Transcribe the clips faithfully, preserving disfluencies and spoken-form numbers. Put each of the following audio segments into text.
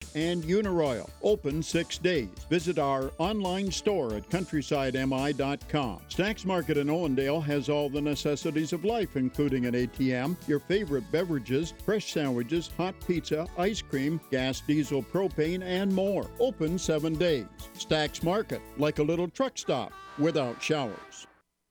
and Uniroyal. Open six days. Visit our online store at countryside m i dot com. Snacks Market in Owendale has all the necessities of life, including an A T M, your favorite beverages, fresh sandwiches, hot pizza, ice cream, gas, diesel, propane, and more. Open seven days. Stacks Market, like a little truck stop without showers.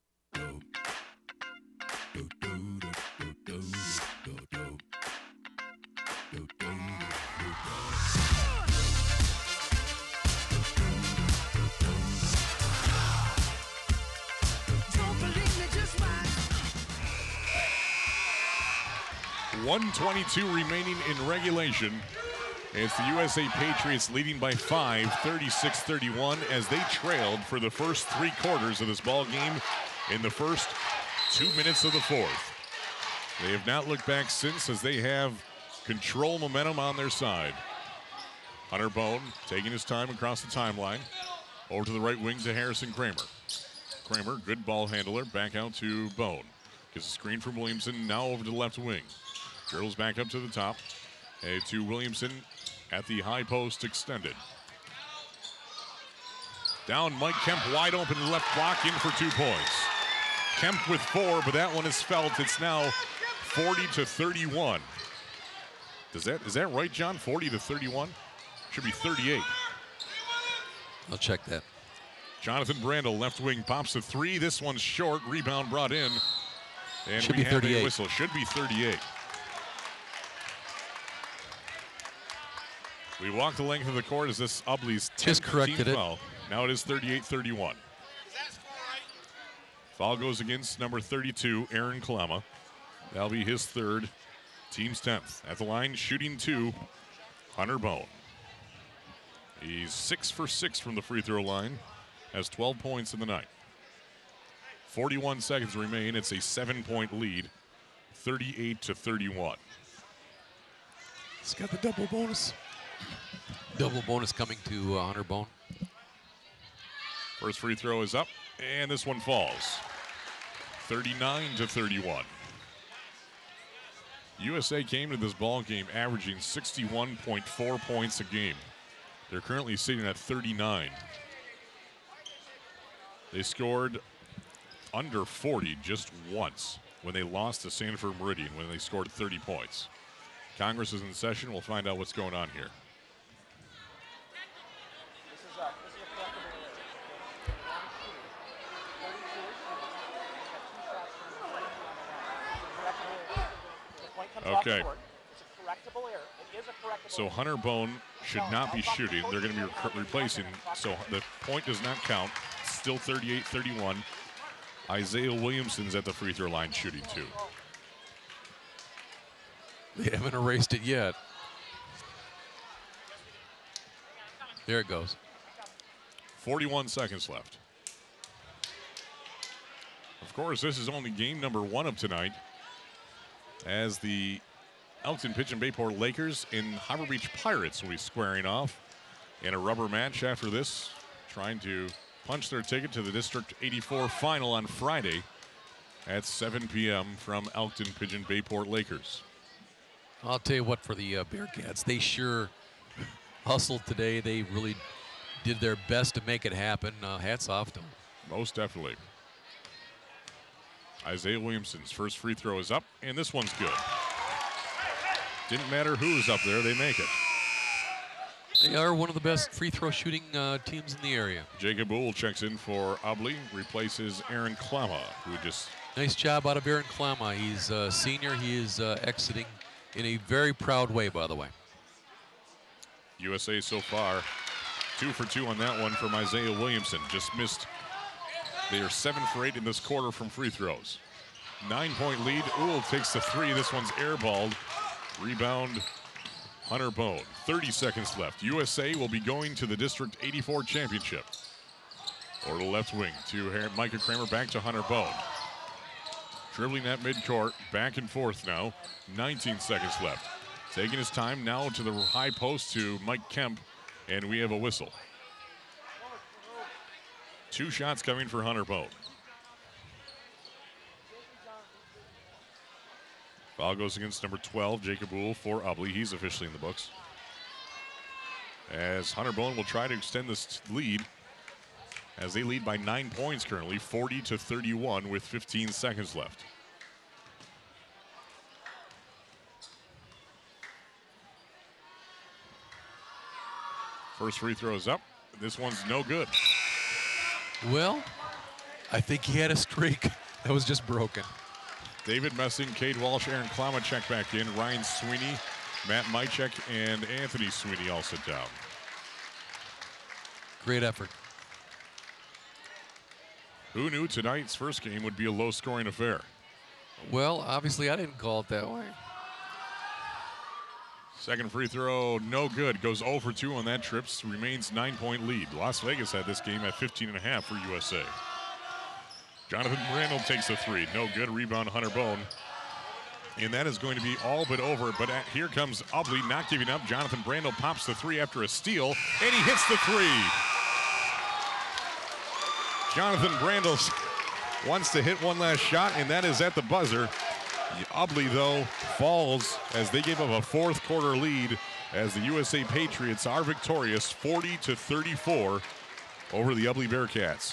one twenty-two remaining in regulation. It's the U S A Patriots leading by five, thirty-six thirty-one, as they trailed for the first three quarters of this ball game in the first two minutes of the fourth. They have not looked back since, as they have control momentum on their side. Hunter Bone taking his time across the timeline. Over to the right wing to Harrison Kramer. Kramer, good ball handler, back out to Bone. Gets a screen from Williamson, now over to the left wing. Drills back up to the top. And to Williamson at the high post extended. Down Mike Kemp wide open left block in for two points. Kemp with four, but that one is felt. It's now forty to thirty-one. Does that, is that right, John? forty to thirty-one? Should be thirty-eight. I'll check that. Jonathan Brandel, left wing, pops a three. This one's short. Rebound brought in. And Should we be have thirty-eight. a whistle. Should be thirty-eight. We walk the length of the court as this Ubley's Just tenth corrected team it. foul. Now it is thirty-eight thirty-one. Foul goes against number thirty-two, Aaron Kalama. That'll be his third, team's tenth. At the line, shooting two, Hunter Bone. He's six for six from the free throw line, has twelve points in the night. forty-one seconds remain. It's a seven-point lead, thirty-eight to thirty-one. He's got the double bonus. Double bonus coming to uh, Hunter Bone. First free throw is up, and this one falls. thirty-nine to thirty-one. U S A came to this ball game averaging sixty-one point four points a game. They're currently sitting at thirty-nine. They scored under forty just once when they lost to Sanford Meridian, when they scored thirty points. Congress is in session. We'll find out what's going on here. Okay. So Hunter Bone should not be shooting. They're going to be re- replacing. So the point does not count. Still thirty-eight thirty-one. Isaiah Williamson's at the free throw line shooting two. They haven't erased it yet. There it goes. forty-one seconds left. Of course, this is only game number one of tonight, as the Elkton Pigeon Bayport Lakers and Harbor Beach Pirates will be squaring off in a rubber match after this, trying to punch their ticket to the District eighty-four final on Friday at seven p.m. from Elkton Pigeon Bayport Lakers. I'll tell you what, for the uh, Bearcats, they sure hustled today. They really did their best to make it happen. Uh, hats off to them. Most definitely. Isaiah Williamson's first free throw is up, and this one's good. Didn't matter who's up there, they make it. They are one of the best free throw shooting uh, teams in the area. Jacob Boole checks in for Ubley, replaces Aaron Klama, who just... Nice job out of Aaron Klama. He's a senior. He is uh, exiting in a very proud way, by the way. U S A so far, two for two on that one from Isaiah Williamson. Just missed. They are seven for eight in this quarter from free throws. Nine-point lead. Uhl takes the three. This one's airballed. Rebound, Hunter Bone. thirty seconds left. U S A will be going to the District eighty-four championship. Or to the left wing to Micah Kramer, back to Hunter Bone. Dribbling that midcourt, back and forth now. nineteen seconds left. Taking his time now to the high post to Mike Kemp, and we have a whistle. Two shots coming for Hunter Bone. Foul goes against number twelve, Jacob Uhl, for Ubley. He's officially in the books. as Hunter Bone will try to extend this lead as they lead by nine points currently, forty to thirty-one with fifteen seconds left. First free throw is up. This one's no good. Well, I think he had a streak that was just broken. David Messing, Cade Walsh, Aaron Klama check back in. Ryan Sweeney, Matt Mychek, and Anthony Sweeney all sit down. Great effort. Who knew tonight's first game would be a low-scoring affair? Well, obviously I didn't call it that way. Second free throw, no good. Goes zero for two on that trip. Remains nine-point lead. Las Vegas had this game at fifteen and a half for U S A. Jonathan Randall takes the three. No good. Rebound, Hunter Bone. And that is going to be all but over. But at, here comes Ubley not giving up. Jonathan Brandel pops the three after a steal, and he hits the three. Jonathan Brandel wants to hit one last shot, and that is at the buzzer. Ubley, though, falls as they gave up a fourth quarter lead as the U S A Patriots are victorious forty to thirty-four over the Ubley Bearcats.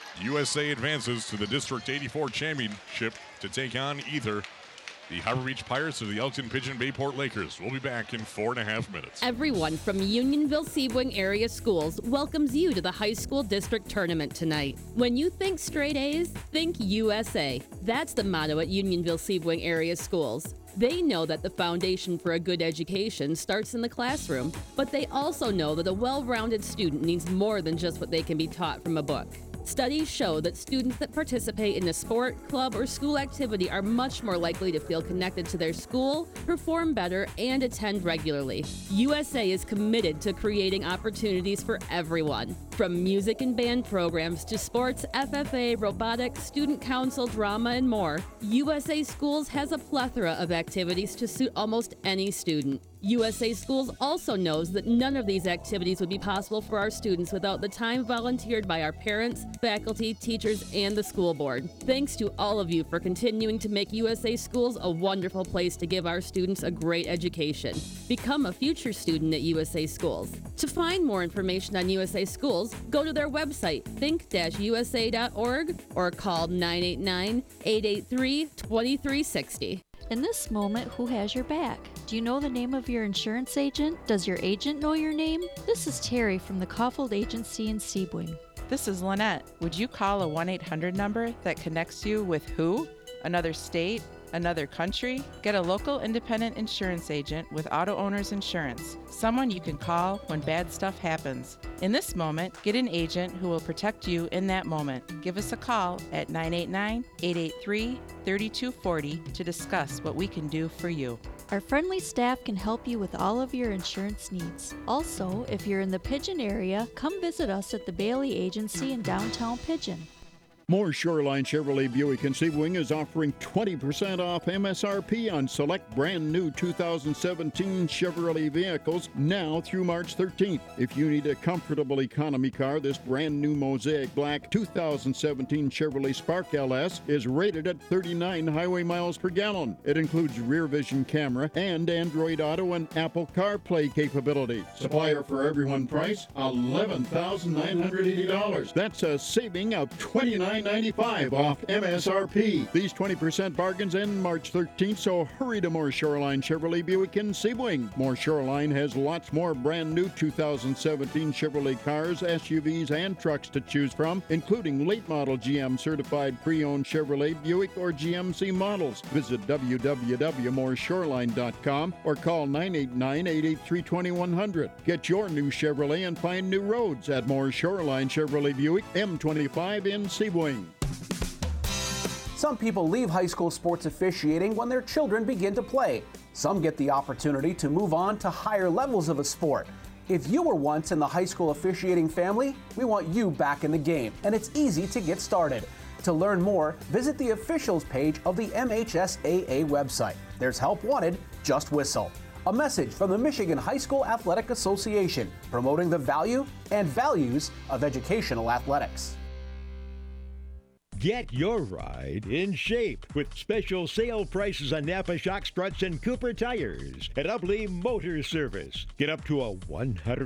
U S A advances to the District eighty-four championship to take on either the Harbor Beach Pirates or the Elkton Pigeon Bayport Lakers. We'll be back in four and a half minutes. Everyone from Unionville-Sebring area schools welcomes you to the high school district tournament tonight. When you think straight A's, think U S A. That's the motto at Unionville-Sebring area schools. They know that the foundation for a good education starts in the classroom, but they also know that a well-rounded student needs more than just what they can be taught from a book. Studies show that students that participate in a sport, club, or school activity are much more likely to feel connected to their school, perform better, and attend regularly. U S A is committed to creating opportunities for everyone. From music and band programs to sports, F F A, robotics, student council, drama, and more, U S A Schools has a plethora of activities to suit almost any student. U S A Schools also knows that none of these activities would be possible for our students without the time volunteered by our parents, faculty, teachers, and the school board. Thanks to all of you for continuing to make U S A Schools a wonderful place to give our students a great education. Become a future student at U S A Schools. To find more information on U S A Schools, go to their website, think dash U S A dot org, or call nine eight nine, eight eight three, two three six zero. In this moment, who has your back? Do you know the name of your insurance agent? Does your agent know your name? This is Terry from the Kaufhold Agency in Sebring. This is Lynette. Would you call a one eight hundred number that connects you with who? Another state? Another country? Get a local independent insurance agent with Auto Owners Insurance, someone you can call when bad stuff happens. In this moment, get an agent who will protect you in that moment. Give us a call at nine eight nine, eight eight three, three two four zero to discuss what we can do for you. Our friendly staff can help you with all of your insurance needs. Also, if you're in the Pigeon area, come visit us at the Bailey Agency in downtown Pigeon. Moore Shoreline Chevrolet Buick in Sebring is offering twenty percent off M S R P on select brand new two thousand seventeen Chevrolet vehicles now through March thirteenth. If you need a comfortable economy car, this brand new Mosaic Black two thousand seventeen Chevrolet Spark L S is rated at thirty-nine highway miles per gallon. It includes rear vision camera and Android Auto and Apple CarPlay capability. Supplier for everyone price, eleven thousand nine hundred eighty dollars. That's a saving of twenty-nine ninety-five off M S R P. These twenty percent bargains end March thirteenth, so hurry to Moore Shoreline Chevrolet Buick in Sebring. Moore Shoreline has lots more brand new two thousand seventeen Chevrolet cars, S U Vs, and trucks to choose from, including late model G M certified pre-owned Chevrolet, Buick, or G M C models. Visit w w w dot moore shoreline dot com or call nine eight nine, eight eight three, two one zero zero. Get your new Chevrolet and find new roads at Moore Shoreline Chevrolet Buick, M twenty-five in Sebring. Some people leave high school sports officiating when their children begin to play. Some get the opportunity to move on to higher levels of a sport. If you were once in the high school officiating family, we want you back in the game, and it's easy to get started. To learn more, visit the officials page of the M H S A A website. There's help wanted, just whistle. A message from the Michigan High School Athletic Association, promoting the value and values of educational athletics. Get your ride in shape with special sale prices on Napa shock struts and Cooper tires at Ubley Motor Service. Get up to a one hundred